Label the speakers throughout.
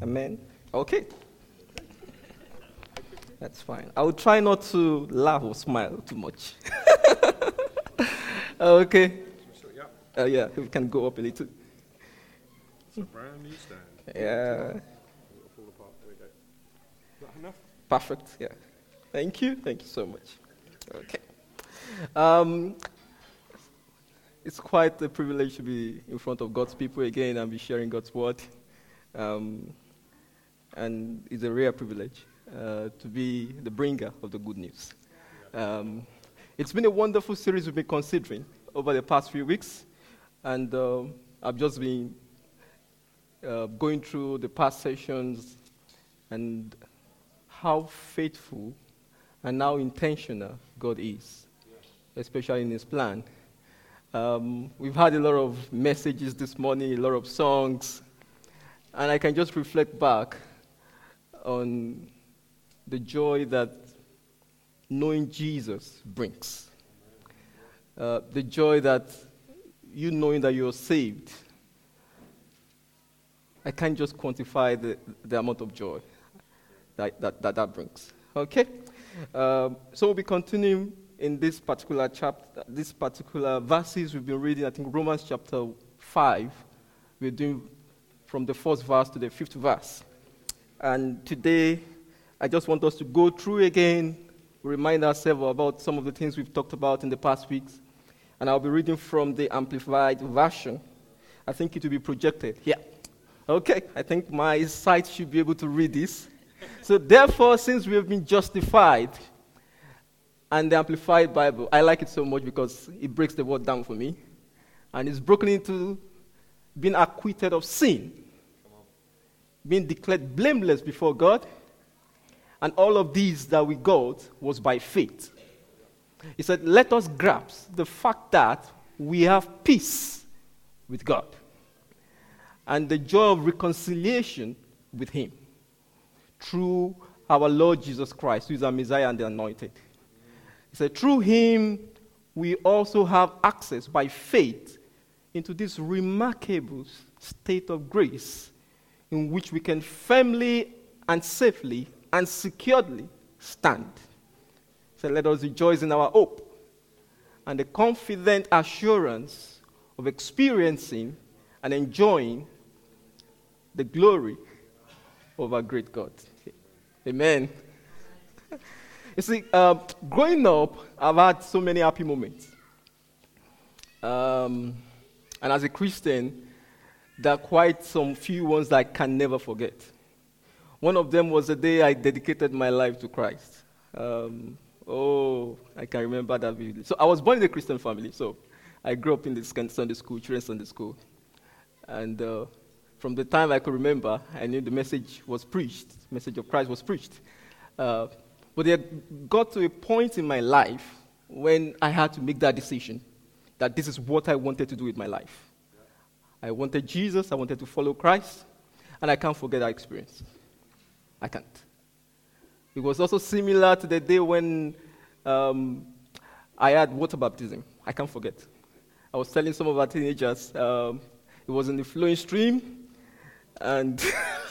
Speaker 1: Amen. Okay. That's fine. I will try not to laugh or smile too much. Okay. Yeah, we can go up a little.
Speaker 2: It's a brand new stand.
Speaker 1: Yeah.
Speaker 2: Fall apart. There we go. Is that enough?
Speaker 1: Perfect. Yeah. Thank you. Thank you so much. Okay. It's quite a privilege to be in front of God's people again and be sharing God's word. And it's a rare privilege to be the bringer of the good news. It's been a wonderful series we've been considering over the past few weeks. And I've just been going through the past sessions and how faithful and how intentional God is, especially in His plan. We've had a lot of messages this morning, a lot of songs, and I can just reflect back on the joy that knowing Jesus brings. The joy that you knowing that you're saved. I can't just quantify the amount of joy that brings. Okay? So we'll be continuing in this particular chapter, these particular verses we've been reading. I think Romans chapter 5. We're doing from the first verse to the fifth verse. And today, I just want us to go through again, remind ourselves about some of the things we've talked about in the past weeks. And I'll be reading from the Amplified Version. I think it will be projected. Yeah. Okay. I think my sight should be able to read this. So therefore, since we have been justified, and the Amplified Bible, I like it so much because it breaks the word down for me. And it's broken into being acquitted of sin, being declared blameless before God. And all of these that we got was by faith. He said, let us grasp the fact that we have peace with God and the joy of reconciliation with Him through our Lord Jesus Christ, who is our Messiah and the Anointed. He said, through Him, we also have access by faith into this remarkable state of grace in which we can firmly and safely and securely stand. So let us rejoice in our hope and the confident assurance of experiencing and enjoying the glory of our great God. Amen. You see, growing up, I've had so many happy moments. And as a Christian, there are quite some few ones that I can never forget. One of them was the day I dedicated my life to Christ. I can remember that vividly. So I was born in a Christian family, so I grew up in the Sunday school, children's Sunday school. And from the time I could remember, I knew the message was preached, the message of Christ was preached. But it got to a point in my life when I had to make that decision, that this is what I wanted to do with my life. I wanted Jesus, I wanted to follow Christ, and I can't forget that experience. I can't. It was also similar to the day when I had water baptism. I can't forget. I was telling some of our teenagers, it was in the flowing stream, and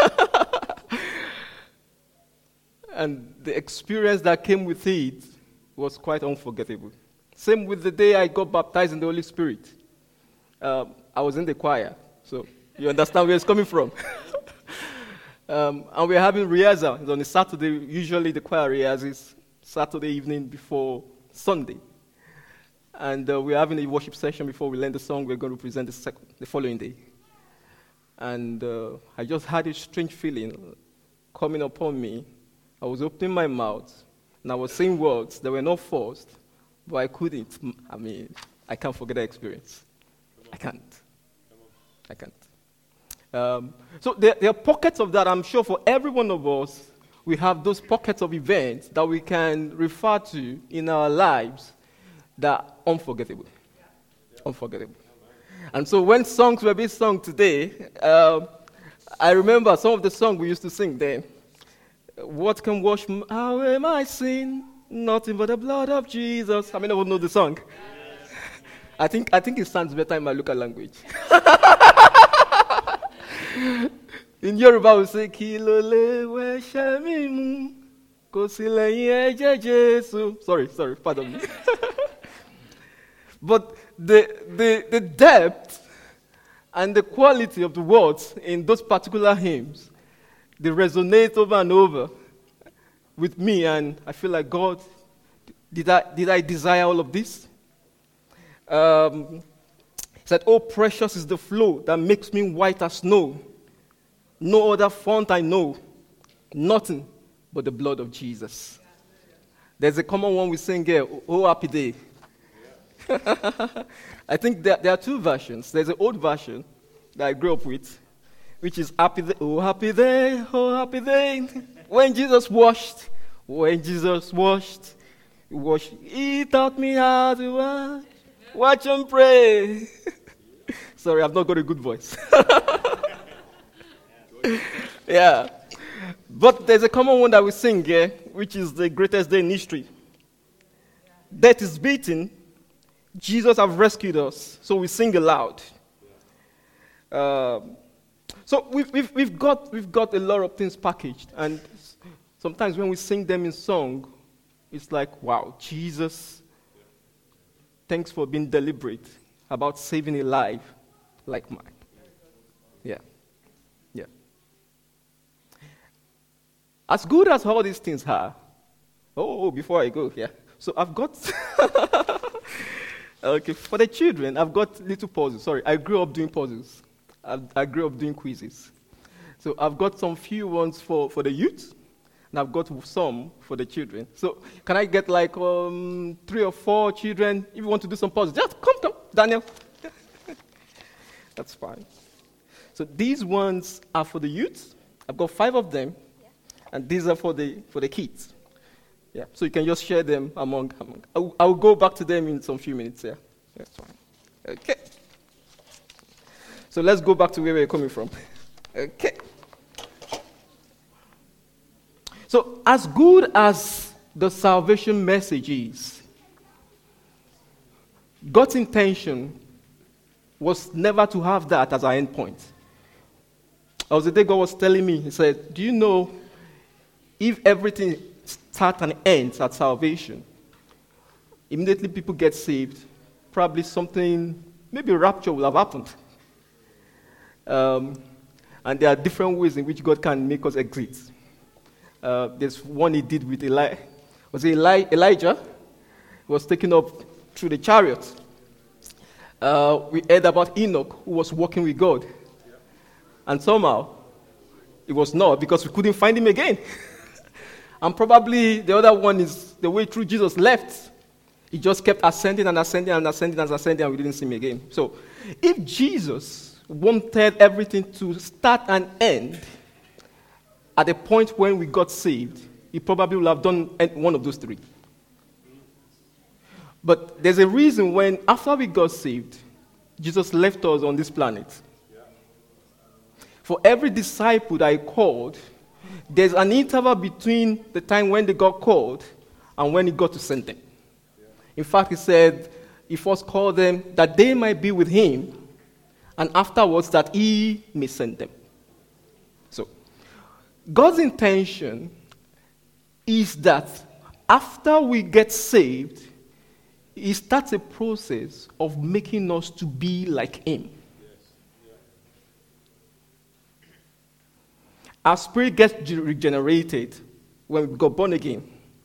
Speaker 1: and the experience that came with it was quite unforgettable. Same with the day I got baptized in the Holy Spirit. I was in the choir, so you understand where it's coming from. And we're having rehearsal on a Saturday. Usually the choir rehearses Saturday evening before Sunday. And we're having a worship session before we learn the song we're going to present the following day. And I just had a strange feeling coming upon me. I was opening my mouth, and I was saying words that were not forced, but I couldn't. I can't forget that experience. I can't. So there are pockets of that. I'm sure for every one of us, we have those pockets of events that we can refer to in our lives that are unforgettable. Unforgettable. And so when songs were being sung today, I remember some of the songs we used to sing then. What can wash away my sin? Nothing but the blood of Jesus. How many of you know the song? Yes. I think it sounds better in my local language. In Yoruba, we say, Kilole we shemimu, kosileyin eje Jesu. Sorry, pardon me. But the depth and the quality of the words in those particular hymns, they resonate over and over with me, and I feel like, God, did I desire all of this? He said, oh, precious is the flow that makes me white as snow. No other font I know, nothing but the blood of Jesus. There's a common one we sing here, oh, happy day. I think there are two versions. There's an old version that I grew up with, which is happy day, oh, happy day, oh, happy day. When Jesus washed, he taught me how to watch and pray. Sorry, I've not got a good voice. Yeah. But there's a common one that we sing here, which is the greatest day in history. Death is beaten. Jesus has rescued us. So we sing aloud. So we've got a lot of things packaged. And sometimes when we sing them in song, it's like, wow, Jesus, thanks for being deliberate about saving a life like mine. Yeah. As good as all these things are, before I go, so I've got, okay, for the children, I've got little puzzles. Sorry, I grew up doing puzzles. I grew up doing quizzes. So I've got some few ones for the youth, and I've got some for the children. So can I get like 3 or 4 children, if you want to do some puzzles? Just come, Daniel. That's fine. So these ones are for the youth. I've got 5 of them. And these are for the kids. Yeah. So you can just share them among. I'll go back to them in some few minutes. Yeah. That's fine. Okay. So let's go back to where we're coming from. Okay. So as good as the salvation message is, God's intention was never to have that as our end point. The day God was telling me, he said, do you know, if everything starts and ends at salvation, immediately people get saved, probably something, maybe a rapture will have happened. And there are different ways in which God can make us exit. There's one he did with Elijah? He was taken up through the chariot. We heard about Enoch, who was walking with God. And somehow, it was not, because we couldn't find him again. And probably the other one is the way through Jesus left. He just kept ascending, and we didn't see him again. So, if Jesus wanted everything to start and end at the point when we got saved, he probably would have done one of those 3. But there's a reason when, after we got saved, Jesus left us on this planet. For every disciple that he called, there's an interval between the time when they got called and when he got to send them. In fact, he said he first called them that they might be with him, and afterwards that he may send them. So, God's intention is that after we get saved, he starts a process of making us to be like him. Our spirit gets regenerated when we got born again.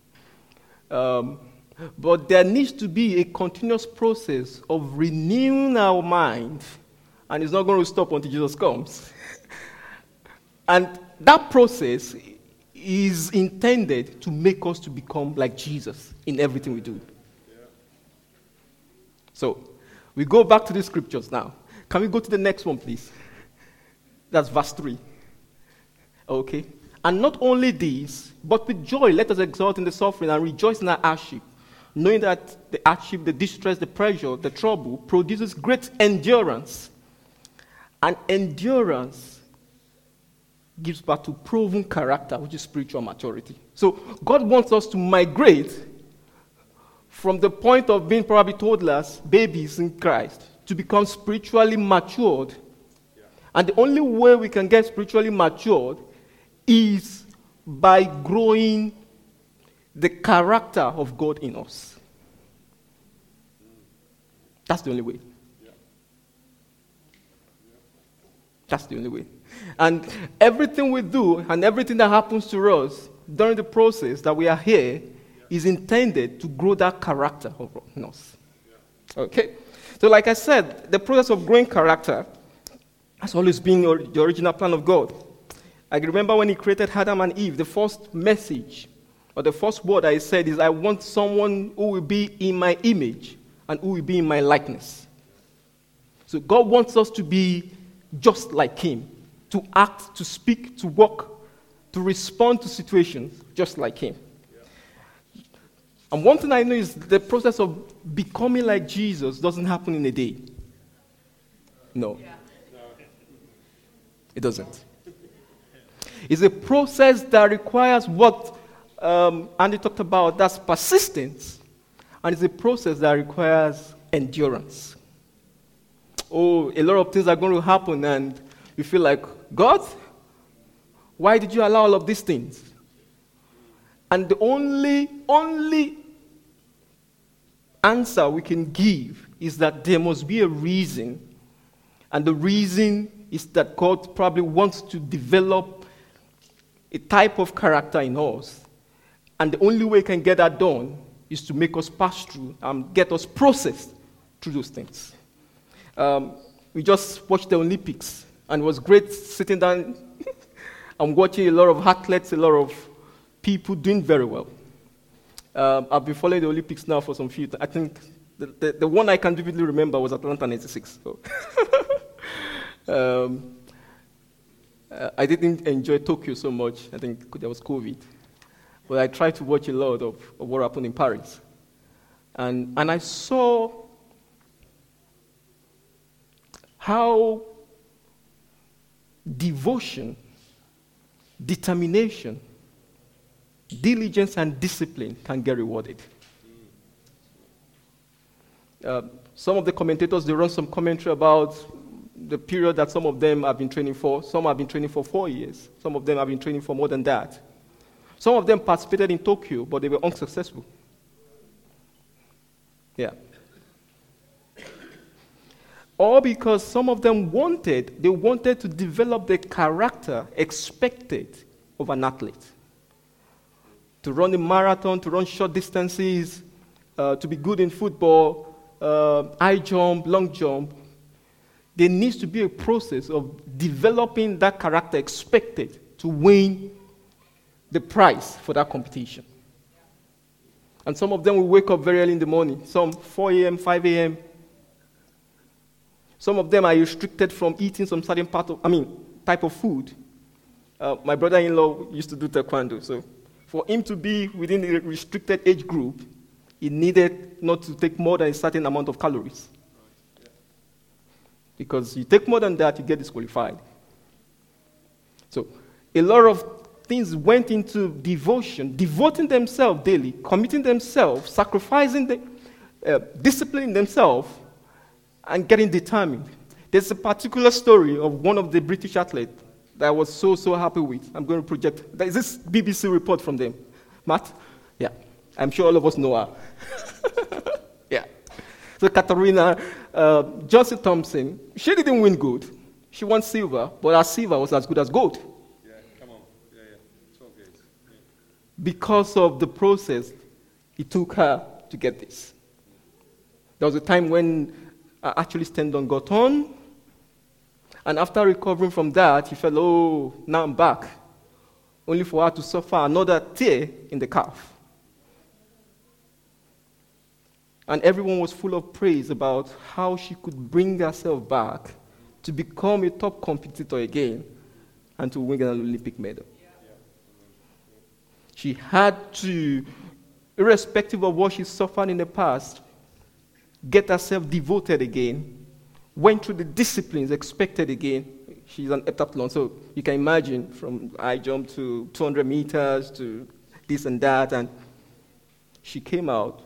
Speaker 1: But there needs to be a continuous process of renewing our mind, and it's not going to stop until Jesus comes. And that process is intended to make us to become like Jesus in everything we do. So, we go back to the scriptures now. Can we go to the next one, please? That's verse 3. Okay. And not only this, but with joy let us exult in the suffering and rejoice in our hardship, knowing that the hardship, the distress, the pressure, the trouble produces great endurance. And endurance gives birth to proven character, which is spiritual maturity. So God wants us to migrate from the point of being probably toddlers, babies in Christ, to become spiritually matured And the only way we can get spiritually matured is by growing the character of God in us. That's the only way. That's the only way. And everything we do and everything that happens to us during the process that we are here is intended to grow that character in us. Okay? So like I said, the process of growing character has always been the original plan of God. I remember when he created Adam and Eve, the first message or the first word I said is, I want someone who will be in my image and who will be in my likeness. So God wants us to be just like him, to act, to speak, to walk, to respond to situations just like him. And one thing I know is the process of becoming like Jesus doesn't happen in a day. No. It doesn't. It's a process that requires what Andy talked about, that's persistence. And it's a process that requires endurance. Oh, a lot of things are going to happen and you feel like, God, why did you allow all of these things? And the only answer we can give is that there must be a reason. And the reason is that God probably wants to develop a type of character in us. And the only way he can get that done is to make us pass through and get us processed through those things. We just watched the Olympics, and it was great sitting down and watching a lot of athletes, a lot of people doing very well. I've been following the Olympics now for some few I think the one I can vividly remember was Atlanta 96. So. I didn't enjoy Tokyo so much. I think there was COVID. But I tried to watch a lot of what happened in Paris. And I saw how devotion, determination, diligence, and discipline can get rewarded. Some of the commentators, they run some commentary about the period that some of them have been training for. Some have been training for 4 years. Some of them have been training for more than that. Some of them participated in Tokyo, but they were unsuccessful. Yeah. All because some of them wanted to develop the character expected of an athlete. To run a marathon, to run short distances, to be good in football, high jump, long jump. There needs to be a process of developing that character expected to win the prize for that competition. And some of them will wake up very early in the morning, some 4 a.m., 5 a.m. Some of them are restricted from eating some certain type of food. My brother-in-law used to do taekwondo, so for him to be within the restricted age group, he needed not to take more than a certain amount of calories. Because you take more than that, you get disqualified. So a lot of things went into devotion, devoting themselves daily, committing themselves, sacrificing, disciplining themselves, and getting determined. There's a particular story of one of the British athletes that I was so happy with. I'm going to project. There is this BBC report from them. Matt? Yeah. I'm sure all of us know her. Yeah. So Katarina Johnson Thompson, she didn't win gold. She won silver, but her silver was as good as gold.
Speaker 2: Yeah, come on. Yeah. 12 years. Yeah.
Speaker 1: Because of the process it took her to get this. There was a time when actually tendon got on, and after recovering from that, he felt, oh, now I'm back, only for her to suffer another tear in the calf. And everyone was full of praise about how she could bring herself back to become a top competitor again and to win an Olympic medal. Yeah. She had to, irrespective of what she suffered in the past, get herself devoted again, went through the disciplines expected again. She's an heptathlon, so you can imagine from high jump to 200 meters to this and that, and she came out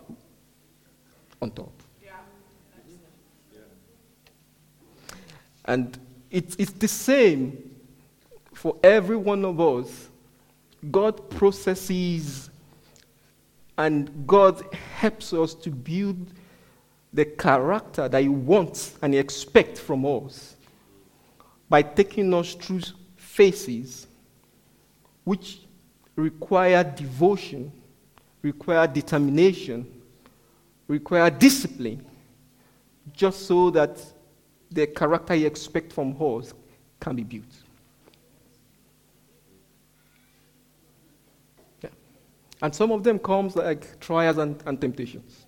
Speaker 1: on top. Yeah. And It's the same for every one of us. God processes and God helps us to build the character that He wants and He expects from us by taking us through phases which require devotion, require determination, require discipline, just so that the character He expects from us can be built. Yeah. And some of them comes like trials and temptations.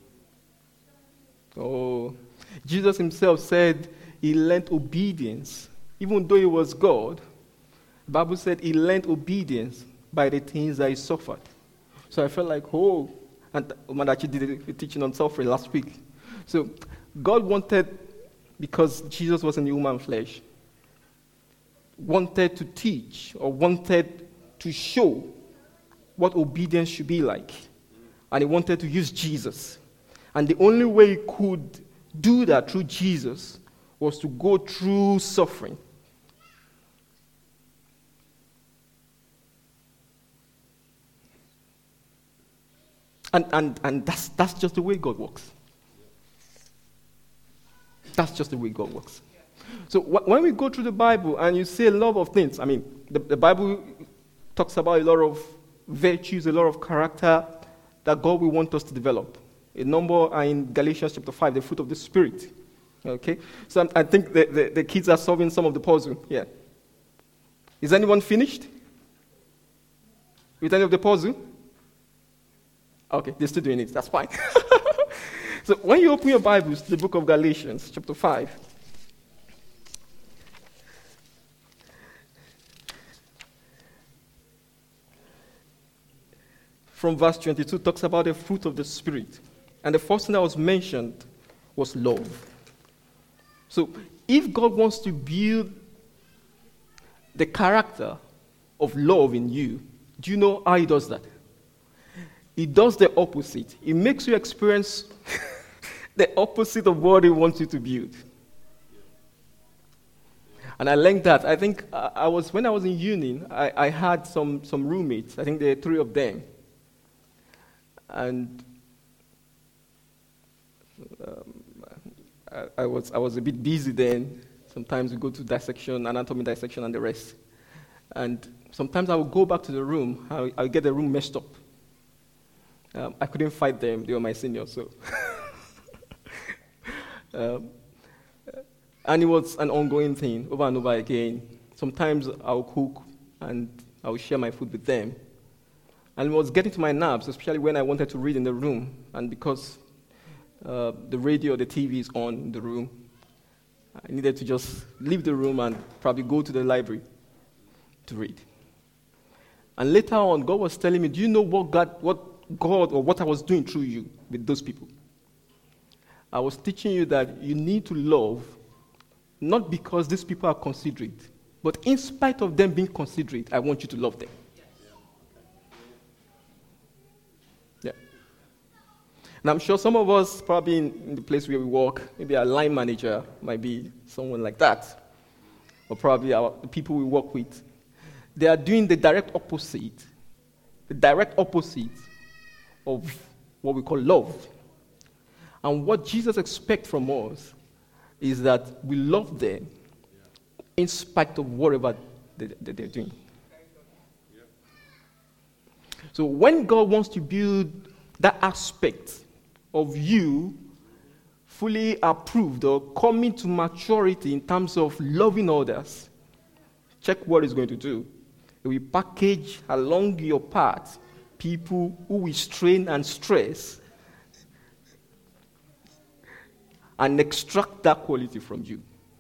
Speaker 1: Oh, Jesus Himself said He learned obedience. Even though He was God, the Bible said He learned obedience by the things that He suffered. So I felt like, and man actually did a teaching on suffering last week. So God wanted, because Jesus was in human flesh, wanted to teach or wanted to show what obedience should be like. And He wanted to use Jesus. And the only way He could do that through Jesus was to go through suffering. And that's just the way God works. That's just the way God works. So when we go through the Bible and you see a lot of things, I mean, the Bible talks about a lot of virtues, a lot of character that God will want us to develop. A number are in Galatians chapter 5, the fruit of the Spirit. Okay? So I think the kids are solving some of the puzzle. Yeah. Is anyone finished with any of the puzzle? Okay, they're still doing it. That's fine. So when you open your Bibles to the book of Galatians, chapter 5, from verse 22, talks about the fruit of the Spirit. And the first thing that was mentioned was love. So if God wants to build the character of love in you, do you know how He does that? He does the opposite. He makes you experience the opposite of what He wants you to build. And I learned that. I think when I was in uni, I had some roommates. I think there were 3 of them. And I was a bit busy then. Sometimes we go to dissection, anatomy dissection, and the rest. And sometimes I would go back to the room. I would get the room messed up. I couldn't fight them. They were my seniors, so. And it was an ongoing thing, over and over again. Sometimes I'll cook, and I'll share my food with them. And it was getting to my nerves, especially when I wanted to read in the room. And because the radio or the TV is on in the room, I needed to just leave the room and probably go to the library to read. And later on, God was telling me, do you know what God or what I was doing through you with those people? I was teaching you that you need to love, not because these people are considerate, but in spite of them being considerate, I want you to love them. Yeah. And I'm sure some of us, probably in the place where we work, maybe our line manager might be someone like that, or probably the people we work with. They are doing the direct opposite of what we call love. And what Jesus expects from us is that we love them in spite of whatever they're doing. So when God wants to build that aspect of you fully approved or coming to maturity in terms of loving others, check what He's going to do. He will package along your path people who will strain and stress and extract that quality from you.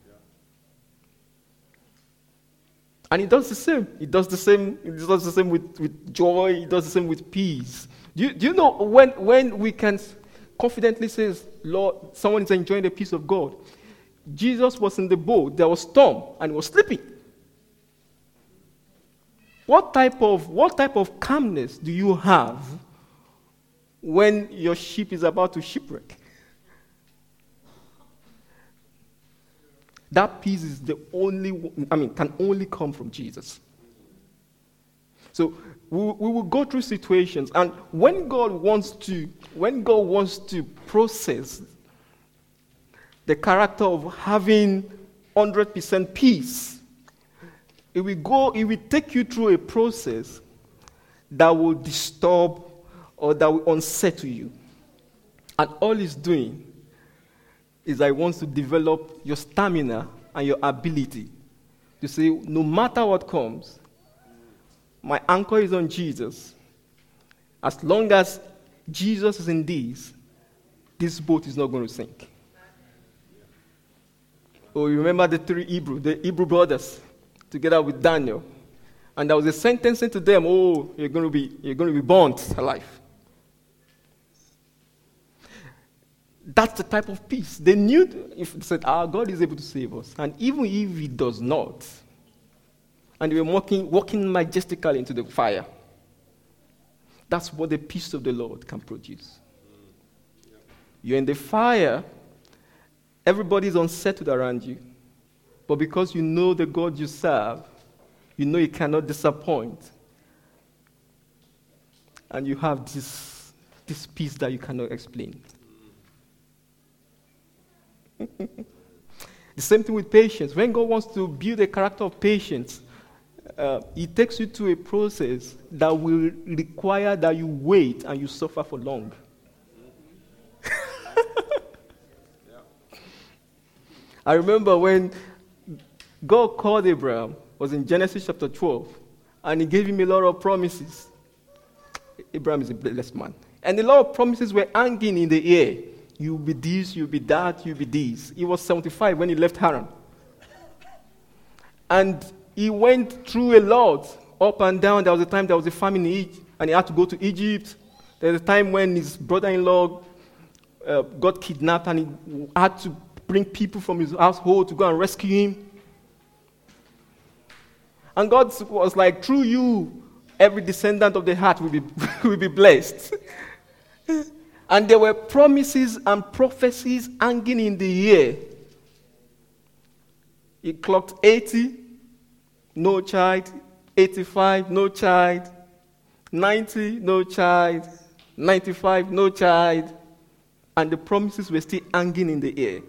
Speaker 1: And He does the same. He does the same with joy. He does the same with peace. Do you know when we can confidently say, Lord, someone is enjoying the peace of God? Jesus was in the boat. There was storm, and He was sleeping. What type of calmness do you have when your ship is about to shipwreck? That peace is the only, can only come from Jesus. So we will go through situations, and when God wants to process the character of having 100% peace, it will take you through a process that will disturb or that will unsettle you. And all He's doing is that He wants to develop your stamina and your ability to say, no matter what comes, my anchor is on Jesus. As long as Jesus is in this boat is not going to sink. Oh, you remember the Hebrew brothers, together with Daniel, and there was a sentence to them: "Oh, you're going to be burnt alive." That's the type of peace they knew. If they said, "Our God is able to save us," and even if He does not, and they were walking majestically into the fire, that's what the peace of the Lord can produce. You're in the fire. Everybody's unsettled around you. But because you know the God you serve, you know He cannot disappoint. And you have this peace that you cannot explain. The same thing with patience. When God wants to build a character of patience, He takes you to a process that will require that you wait and you suffer for long. I remember when God called Abraham, was in Genesis chapter 12, and He gave him a lot of promises. Abraham is a blessed man. And a lot of promises were hanging in the air. You'll be this, you'll be that, you'll be this. He was 75 when he left Haran. And he went through a lot, up and down. There was a time there was a famine in Egypt, and he had to go to Egypt. There was a time when his brother-in-law got kidnapped, and he had to bring people from his household to go and rescue him. And God was like, through you, every descendant of the heart will be blessed. And there were promises and prophecies hanging in the air. He clocked 80, no child. 85, no child. 90, no child. 95, no child. And the promises were still hanging in the air.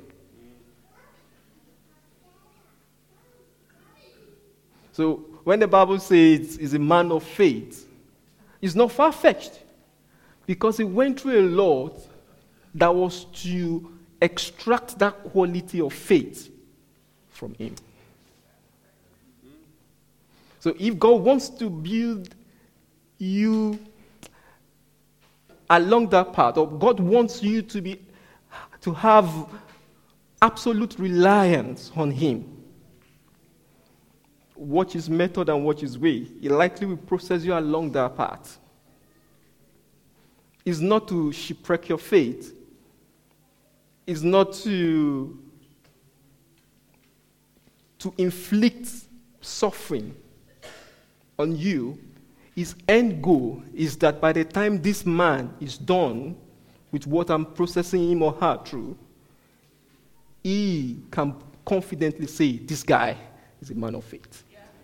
Speaker 1: So when the Bible says he's a man of faith, it's not far-fetched, because he went through a lot that was to extract that quality of faith from him. So if God wants to build you along that path, or God wants you to have absolute reliance on Him, watch His method and watch His way. He likely will process you along that path. It's not to shipwreck your faith. It's not to inflict suffering on you. His end goal is that by the time this man is done with what I'm processing him or her through, he can confidently say, this guy is a man of faith.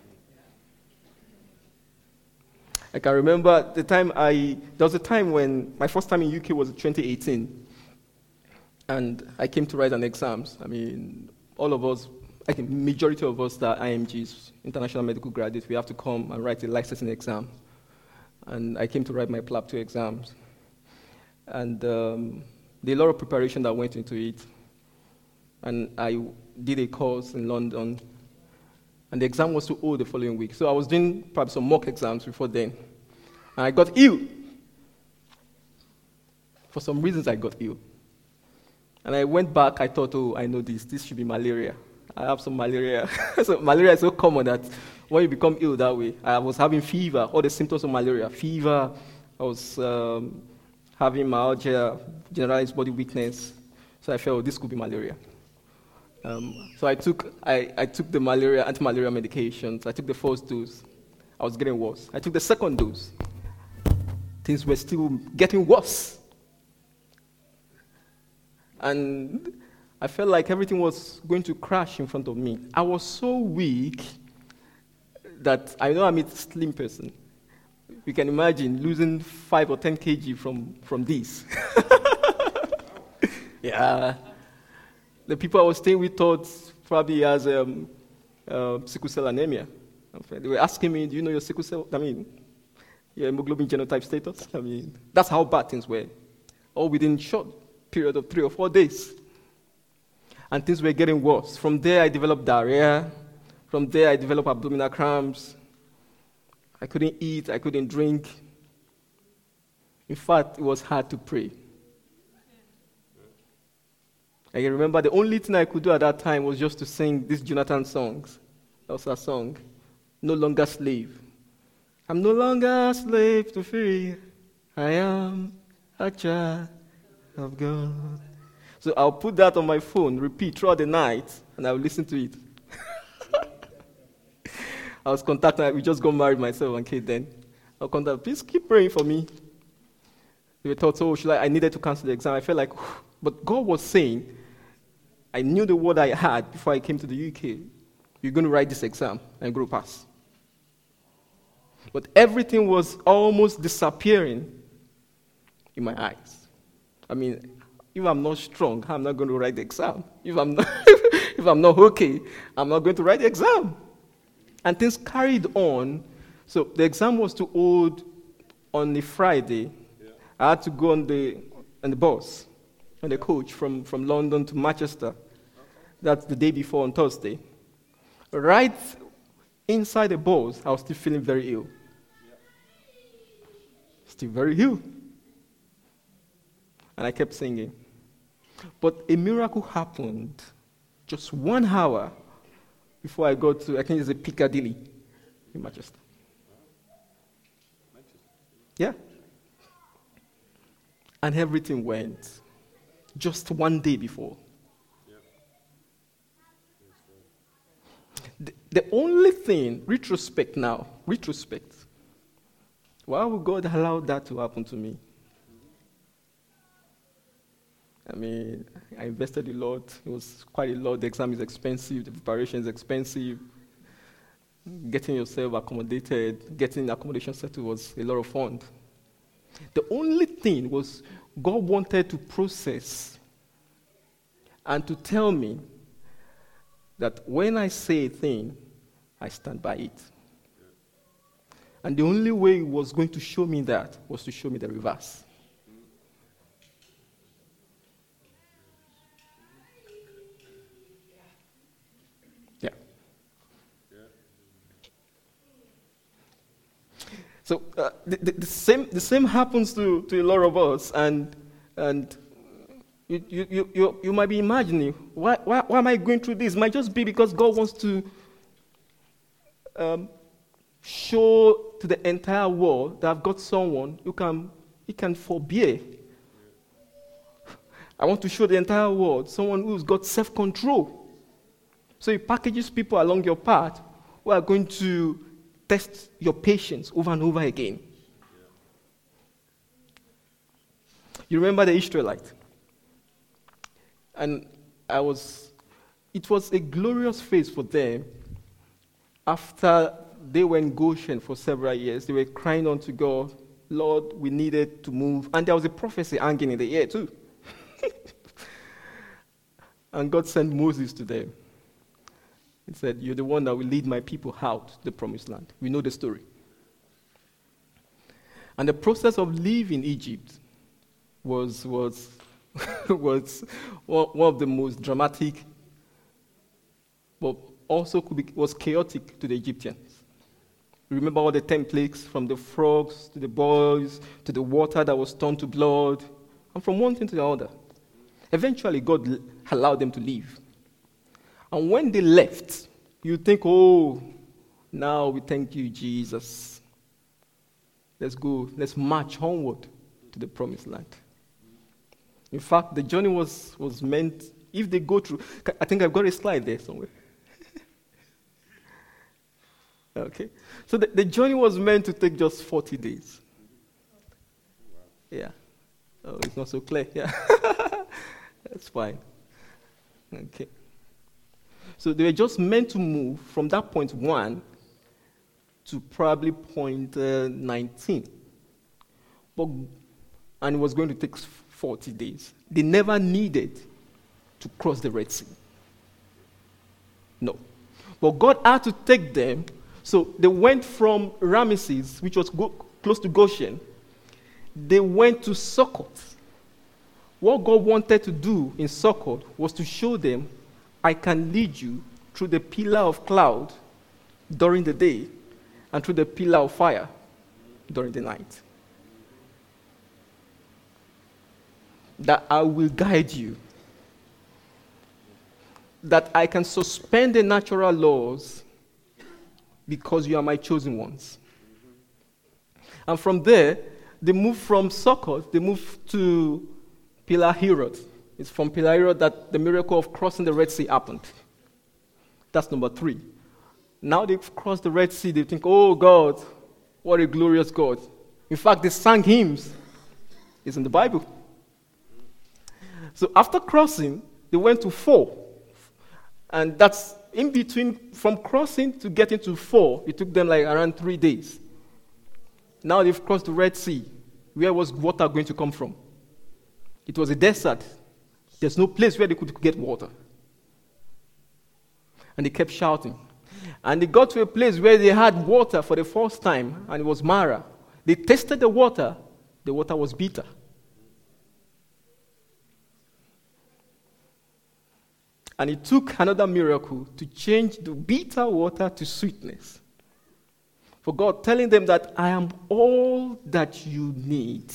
Speaker 1: I can remember there was a time when my first time in UK was in 2018, and I came to write an exams. I mean, all of us, I think majority of us that are IMGs, international medical graduates, we have to come and write a licensing exam. And I came to write my PLAB 2 exams. And there were a lot of preparation that went into it. And I did a course in London, and the exam was to hold the following week. So I was doing perhaps some mock exams before then. And I got ill. For some reasons, I got ill. And I went back, I thought, oh, I know this should be malaria. I have some malaria. So malaria is so common that when you become ill that way, I was having fever, all the symptoms of malaria. Fever, I was having myalgia, generalized body weakness. So I felt, oh, this could be malaria. So I took the anti-malaria medications. I took the first dose. I was getting worse. I took the second dose. Things were still getting worse. And I felt like everything was going to crash in front of me. I was so weak that I know I'm a slim person. You can imagine losing 5 or 10 kg from this. Yeah. The people I was staying with thought probably has sickle cell anemia. They were asking me, do you know your sickle cell? Your hemoglobin genotype status? That's how bad things were. All within a short period of 3 or 4 days. And things were getting worse. From there, I developed diarrhea. From there, I developed abdominal cramps. I couldn't eat. I couldn't drink. In fact, it was hard to pray. I can remember the only thing I could do at that time was just to sing these Jonathan songs. That was a song, No Longer Slave. I'm no longer a slave to fear. I am a child of God. So I'll put that on my phone, repeat throughout the night, and I'll listen to it. I was contacted, we just got married myself and Kate then. I'll contact, please keep praying for me. They were thought, I needed to cancel the exam. I felt like, but God was saying, I knew the word I had before I came to the UK. You're going to write this exam and you're going to pass. But everything was almost disappearing in my eyes. If I'm not strong, I'm not going to write the exam. If I'm not okay, I'm not going to write the exam. And things carried on. So the exam was to hold on a Friday. Yeah. I had to go on the bus, on the coach from London to Manchester. Okay. That's the day before on Thursday. Right inside the bus, I was still feeling very ill. Yeah. Still very ill. And I kept singing. But a miracle happened just 1 hour before I got to, I think it's a Piccadilly in Manchester. Yeah. And everything went just 1 day before. The only thing, retrospect, why would God allow that to happen to me? I invested a lot. It was quite a lot. The exam is expensive. The preparation is expensive. Getting yourself accommodated, getting accommodation settled was a lot of fun. The only thing was God wanted to process and to tell me that when I say a thing, I stand by it. And the only way He was going to show me that was to show me the reverse. So the same happens to a lot of us, and you might be imagining, why am I going through this? It might just be because God wants to show to the entire world that I've got someone He can forbear. I want to show the entire world someone who's got self-control. So He packages people along your path who are going to test your patience over and over again. You remember the Israelites? And it was a glorious phase for them. After they were in Goshen for several years, they were crying unto God, Lord, we needed to move. And there was a prophecy hanging in the air too. And God sent Moses to them. He said, you're the one that will lead my people out to the promised land. We know the story. And the process of leaving Egypt was one of the most dramatic, but also was chaotic to the Egyptians. Remember all the 10 plagues, from the frogs to the boils to the water that was turned to blood, and from one thing to the other. Eventually, God allowed them to leave. And when they left, you think, now we thank you, Jesus. Let's go, let's march onward to the promised land. In fact, the journey was meant, if they go through, I think I've got a slide there somewhere. Okay. So the journey was meant to take just 40 days. Yeah. Oh, it's not so clear. Yeah. That's fine. Okay. So they were just meant to move from that point 1 to probably point 19. And it was going to take 40 days. They never needed to cross the Red Sea. No. But God had to take them. So they went from Ramesses, which was close to Goshen. They went to Succoth. What God wanted to do in Succoth was to show them, I can lead you through the pillar of cloud during the day and through the pillar of fire during the night. That I will guide you. That I can suspend the natural laws because you are my chosen ones. And from there, they moved from Succoth, they moved to Pilahahiroth. It's from Pilahahiroth that the miracle of crossing the Red Sea happened. That's number 3. Now they've crossed the Red Sea, they think, oh God, what a glorious God. In fact, they sang hymns. It's in the Bible. So after crossing, they went to 4. And that's in between, from crossing to getting to 4, it took them like around 3 days. Now they've crossed the Red Sea. Where was water going to come from? It was a desert. There's no place where they could get water. And they kept shouting. And they got to a place where they had water for the first time, and it was Mara. They tasted the water was bitter. And it took another miracle to change the bitter water to sweetness. For God telling them that I am all that you need.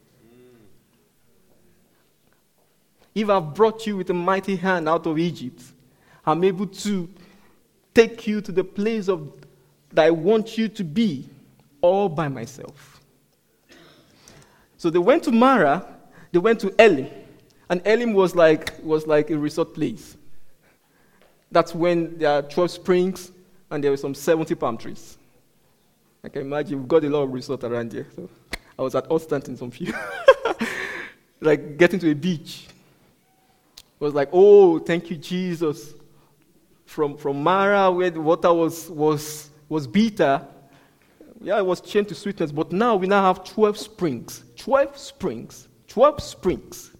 Speaker 1: If I've brought you with a mighty hand out of Egypt, I'm able to take you to the place that I want you to be all by myself. So they went to Mara, they went to Elim. And Elim was like a resort place. That's when there are 12 springs and there were some 70 palm trees. I can imagine we've got a lot of resorts around here. So I was at Austin in some few. Like getting to a beach. It was like, oh, thank you, Jesus. From Mara, where the water was bitter, it was changed to sweetness. But now we now have 12 springs. 12 springs. 12 springs.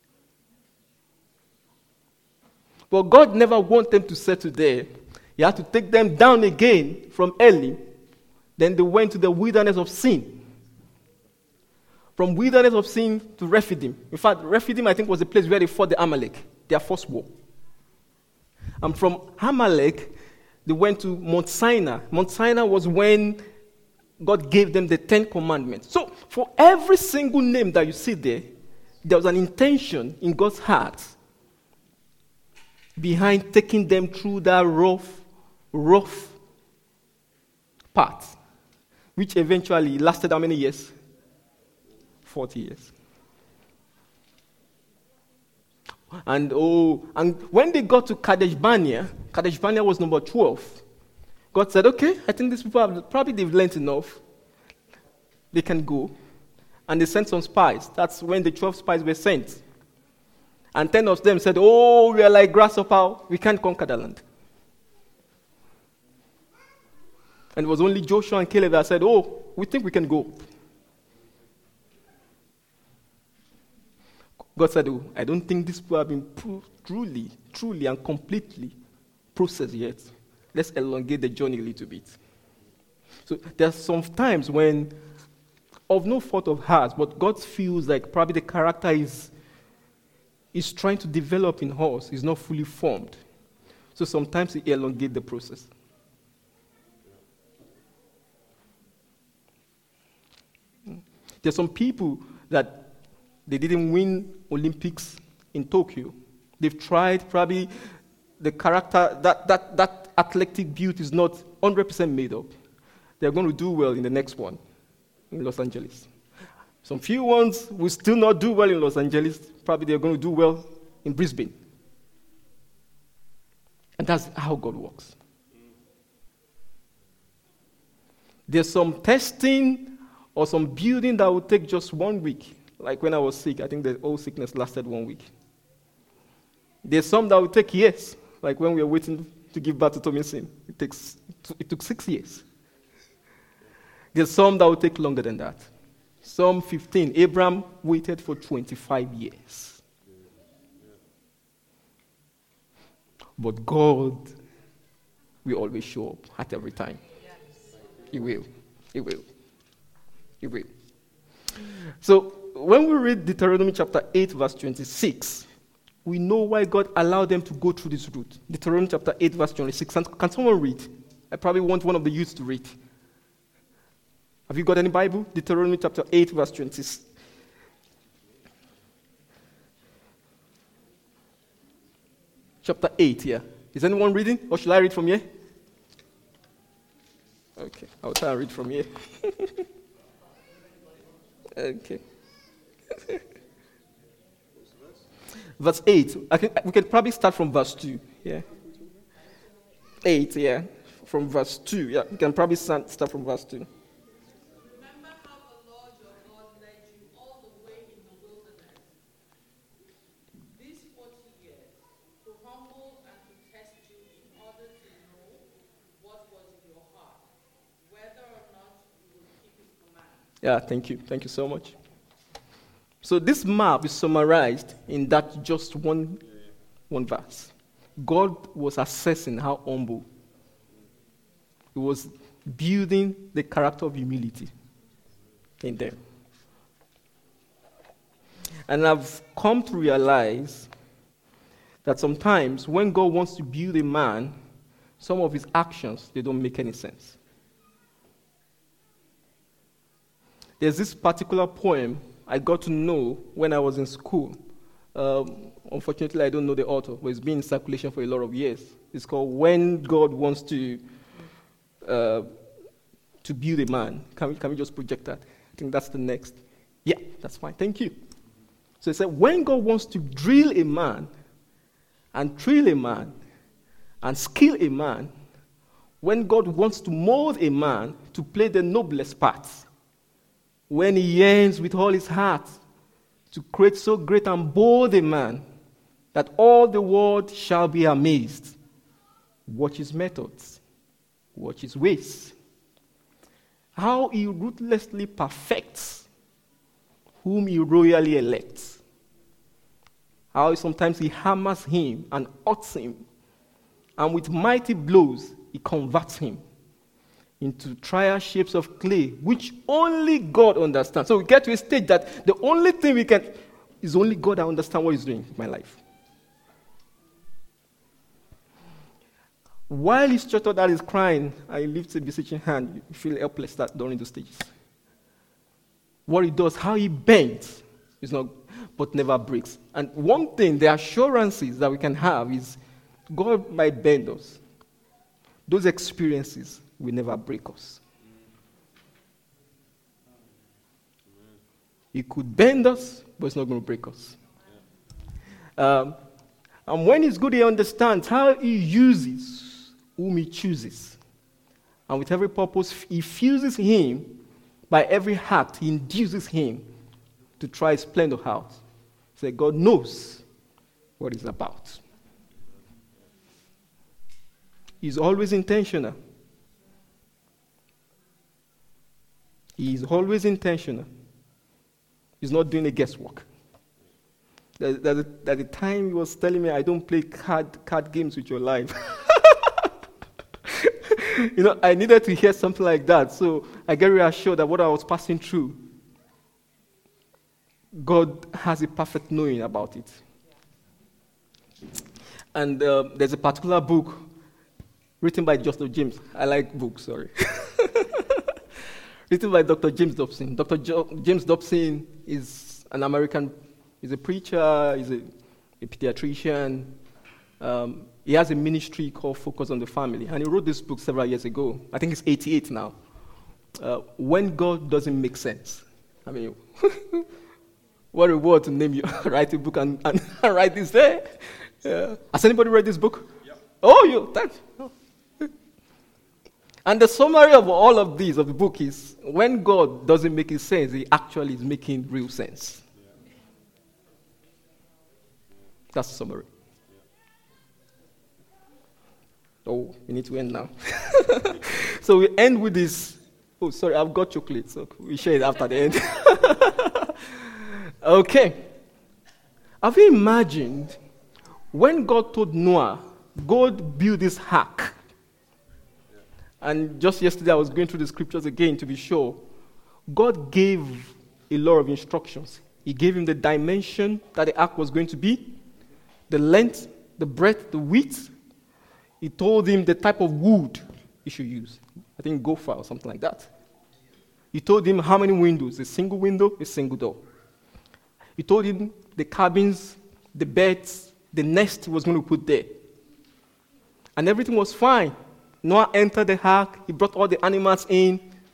Speaker 1: But God never wanted them to settle there. He had to take them down again from Elim. Then they went to the wilderness of Sin. From wilderness of Sin to Rephidim. In fact, Rephidim, I think, was the place where they fought the Amalek, their first war. And from Amalek, they went to Mount Sinai. Mount Sinai was when God gave them the 10 commandments. So, for every single name that you see there was an intention in God's heart behind taking them through that rough path, which eventually lasted how many years? 40 years. And when they got to Kadesh Barnea was number 12. God said, okay, I think these people they've learned enough. They can go. And they sent some spies. That's when the 12 spies were sent. And 10 of them said, oh, we are like grasshopper, we can't conquer the land. And it was only Joshua and Caleb that said, oh, we think we can go. God said, oh, I don't think these people have been truly and completely processed yet. Let's elongate the journey a little bit. So there's some times when, of no fault of ours, but God feels like probably the character is trying to develop in us, is not fully formed. So sometimes He elongates the process. There's some people that they didn't win Olympics in Tokyo. They've tried, probably the character, that athletic build is not 100% made up. They're going to do well in the next one in Los Angeles. Some few ones will still not do well in Los Angeles. Probably they're going to do well in Brisbane. And that's how God works. There's some testing or some building that will take just 1 week. Like when I was sick, I think the whole sickness lasted 1 week. There's some that will take years, like when we were waiting to give birth to Tominsin. It took 6 years. There's some that will take longer than that. Some 15. Abraham waited for 25 years. But God will always show up at every time. He will. He will. He will. So, when we read Deuteronomy chapter 8, verse 26, we know why God allowed them to go through this route. Deuteronomy chapter 8, verse 26. Can someone read? I probably want one of the youths to read. Have you got any Bible? Deuteronomy chapter 8, verse 26. Chapter 8, yeah. Is anyone reading? Or shall I read from here? Okay, I'll try and read from here. Okay. Verse 8. We can probably start from verse 2. Yeah. 8, yeah. From verse 2. Yeah, we can probably start from verse 2.
Speaker 3: Remember how the Lord your God led you all the way in the wilderness these 40 years to humble and to test you in order to know what was in your heart, whether or not you would keep his commands.
Speaker 1: Yeah, thank you. Thank you so much. So this map is summarized in that just one verse. God was assessing how humble. He was building the character of humility in them. And I've come to realize that sometimes when God wants to build a man, some of his actions, they don't make any sense. There's this particular poem I got to know when I was in school. Unfortunately, I don't know the author, but it's been in circulation for a lot of years. It's called When God Wants to Build a Man. Can we just project that? I think that's the next. Yeah, that's fine. Thank you. So it said, when God wants to drill a man and drill a man and skill a man, when God wants to mold a man to play the noblest parts, when he yearns with all his heart to create so great and bold a man that all the world shall be amazed. Watch his methods. Watch his ways. How he ruthlessly perfects whom he royally elects. How sometimes he hammers him and hurts him, and with mighty blows he converts him into trial shapes of clay, which only God understands. So we get to a stage that the only thing we can is only God that understands what he's doing in my life. While his daughter that is crying, I lift a beseeching hand, you feel helpless during those stages. What he does, how he bends, is not, but never breaks. And one thing, the assurances that we can have is God might bend us. Those experiences will never break us. He could bend us, but it's not going to break us. And when he's good, he understands how he uses whom he chooses. And with every purpose, he fuses him by every act. He induces him to try his splendor out. So God knows what he's about. He's always intentional. He is always intentional. He's not doing a guesswork. At the time he was telling me, I don't play card games with your life. I needed to hear something like that. So I get reassured that what I was passing through, God has a perfect knowing about it. And there's a particular book written by Joseph James. I like books, sorry. Written by Dr. James Dobson. James Dobson is an American, he's a preacher, he's a pediatrician. He has a ministry called Focus on the Family. And he wrote this book several years ago. I think it's 88 now. When God Doesn't Make Sense. I mean, what a word to name you. Write a book and write this there. Yeah. Has anybody read this book?
Speaker 2: Yep.
Speaker 1: Oh, you. Thanks. Oh. And the summary of all of these, of the book, is when God doesn't make sense, he actually is making real sense. That's the summary. Oh, we need to end now. So we end with this. Oh, sorry, I've got chocolate, so we share it after the end. Okay. Have you imagined when God told Noah, God build this ark? And just yesterday I was going through the scriptures again to be sure. God gave a lot of instructions. He gave him the dimension that the ark was going to be, the length, the breadth, the width. He told him the type of wood he should use. I think gopher or something like that. He told him how many windows, a single window, a single door. He told him the cabins, the beds, the nest he was going to put there. And everything was fine. Noah entered the ark. He brought all the animals in.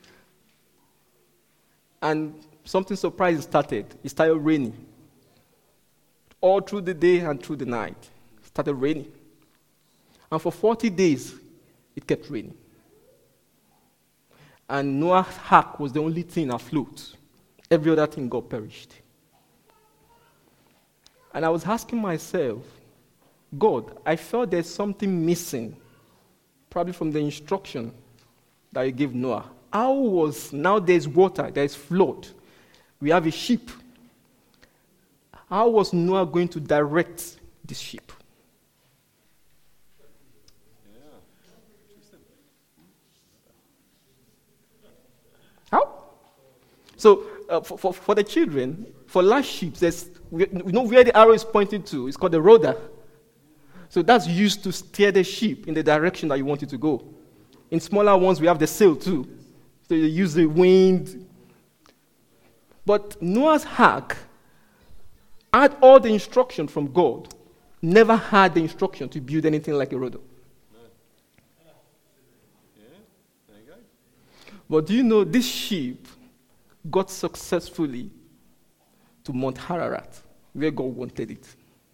Speaker 1: And something surprising started. It started raining. All through the day and through the night. It started raining. And for 40 days, it kept raining. And Noah's ark was the only thing afloat. Every other thing got perished. And I was asking myself, God, I felt there's something missing, probably from the instruction that you gave Noah. How was, now there's water, there's flood, we have a ship. How was Noah going to direct this ship? How? So, for the children, for large ships, we know where the arrow is pointing to. It's called the rudder. So that's used to steer the ship in the direction that you want it to go. In smaller ones, we have the sail too. So you use the wind. But Noah's ark had all the instruction from God, never had the instruction to build anything like a rudder.
Speaker 2: There you go.
Speaker 1: But do you know this ship got successfully to Mount Ararat, where God wanted it.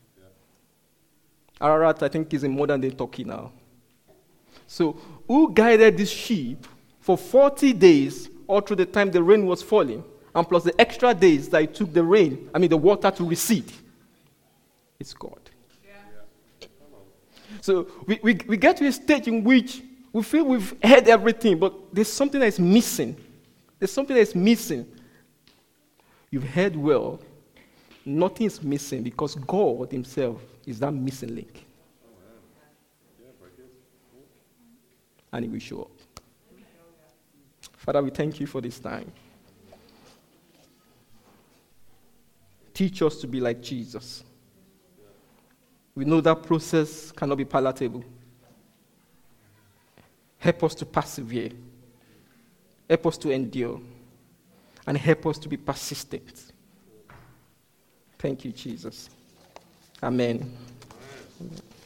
Speaker 1: Yeah. Ararat, I think, is in modern-day Turkey now. So, who guided this ship for 40 days, all through the time the rain was falling, and plus the extra days that it took the water to recede? It's God. Yeah. So, we get to a stage in which we feel we've heard everything, but there's something that is missing. There's something that is missing. You've heard well. Nothing is missing because God himself is that missing link. And he will show up. Father, we thank you for this time. Teach us to be like Jesus. We know that process cannot be palatable. Help us to persevere. Help us to endure. And help us to be persistent. Thank you, Jesus. Amen. Amen.